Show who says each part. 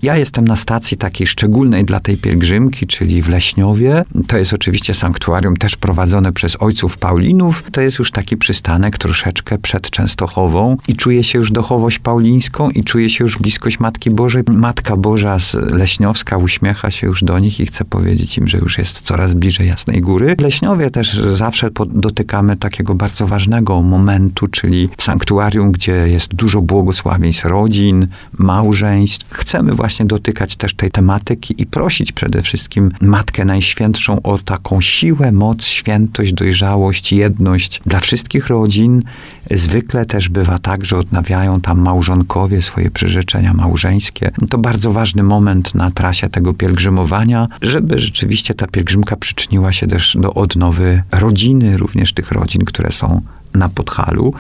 Speaker 1: Ja jestem na stacji takiej szczególnej dla tej pielgrzymki, czyli w Leśniowie. To jest oczywiście sanktuarium też prowadzone przez ojców Paulinów. To jest już taki przystanek troszeczkę przed Częstochową i czuje się już duchowość paulińską i czuje się już bliskość Matki Bożej. Matka Boża z Leśniowska uśmiecha się już do nich i chce powiedzieć im, że już jest coraz bliżej Jasnej Góry. W Leśniowie też zawsze dotykamy takiego bardzo ważnego momentu, czyli w sanktuarium, gdzie jest dużo błogosławieństw rodzin, małżeństw. Chcemy właśnie dotykać też tej tematyki i prosić przede wszystkim Matkę Najświętszą o taką siłę, moc, świętość, dojrzałość, jedność dla wszystkich rodzin. Zwykle też bywa tak, że odnawiają tam małżonkowie swoje przyrzeczenia małżeńskie. To bardzo ważny moment na trasie tego pielgrzymowania, żeby rzeczywiście ta pielgrzymka przyczyniła się też do odnowy rodziny, również tych rodzin, które są na Podhalu.